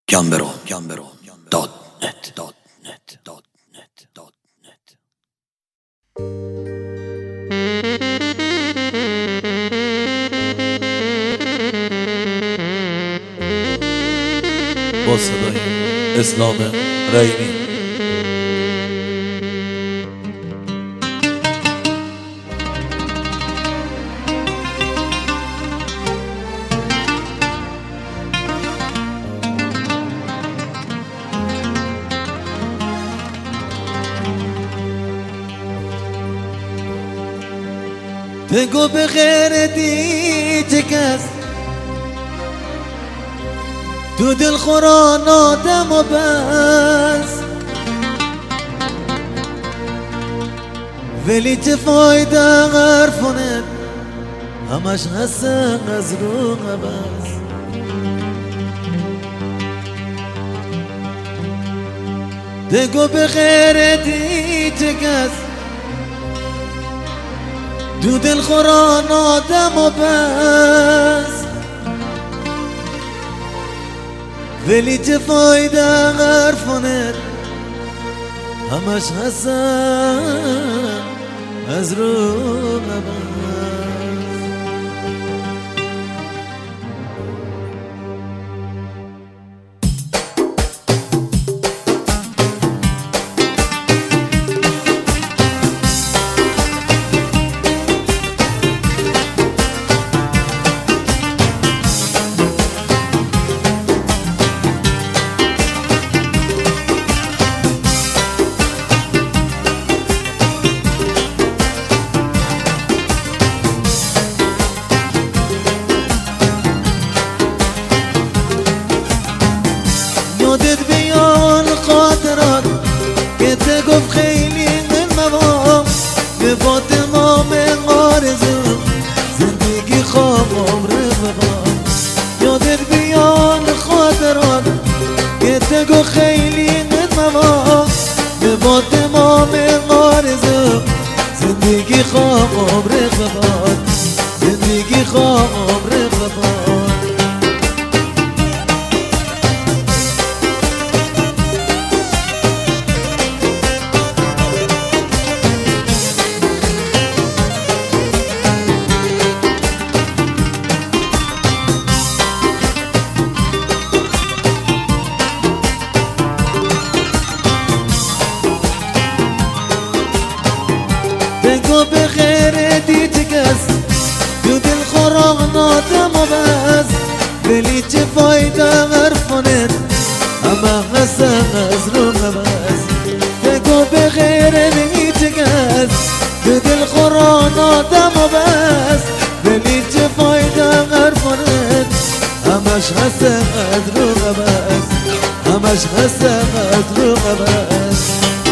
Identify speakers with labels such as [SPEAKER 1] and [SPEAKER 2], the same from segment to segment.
[SPEAKER 1] gambero.net.
[SPEAKER 2] با صدای اسلام رحیمی.
[SPEAKER 3] بگو به غیر دیگه کس تو دل خوران آدم و بس، ولی چه فایده حرفونه همش هستن از رو بس. بگو به غیر دیگه کس تو دل خوران آدم و بس، ولی چه فایده حرفانت همش هستن از رو بس. یادت بیان خاطرات که ته گفت خیلی من موام به فاطمه من آرزو زندگی خواب عمر ببام. یادت بیان خاطرات که ته گفت خیلی من موام به فاطمه من آرزو زندگی خواب عمر ببام. زندگی خواب عمر ببام. بگو به غیر دیگه کس تو دل خوران آدم و بس، ولی چه فایده حرفانت همه هستن از رو بس. بگو به غیر دیگه کس تو دل خوران آدم و بس، ولی چه فایده حرفانت همش هستن از رو بس. همش هستن از رو بس.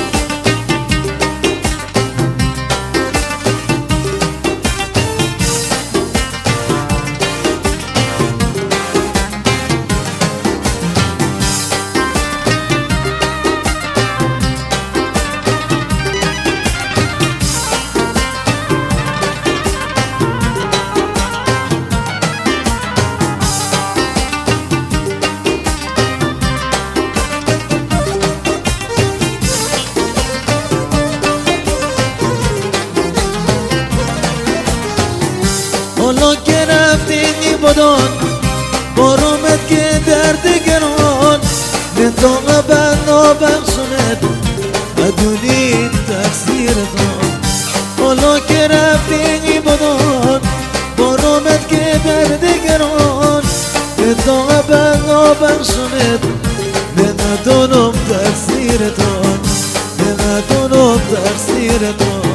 [SPEAKER 3] حالا که رفتی بدان بارامت که درد گران نتاقه بنا بخشونت بدونی تقصیرتان. حالا که رفتی بدان بارامت که درد گران نتاقه بنا بخشونت ندانم تقصیرتان. ندانم تقصیرتان.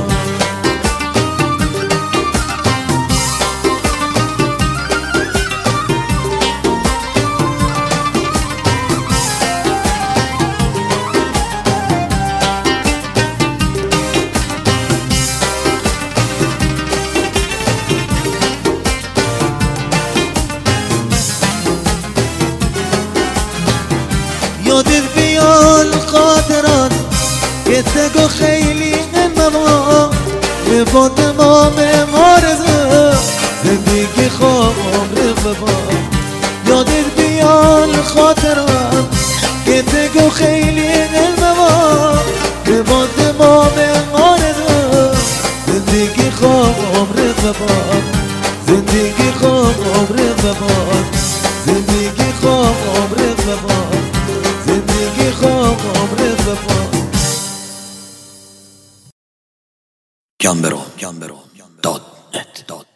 [SPEAKER 3] یادت بیان خاطرات که تگو خیلی انما به با تمام آرزو زندگی خواب عمر ببا. یادت بیان خاطرات بگو خیلی علم ما به با تمام آرزو زندگی خواب عمر بباد زندگی خواب عمر بباد زندگی خواب عمر بباد زندگی خواب عمر بباد
[SPEAKER 1] Gambero.net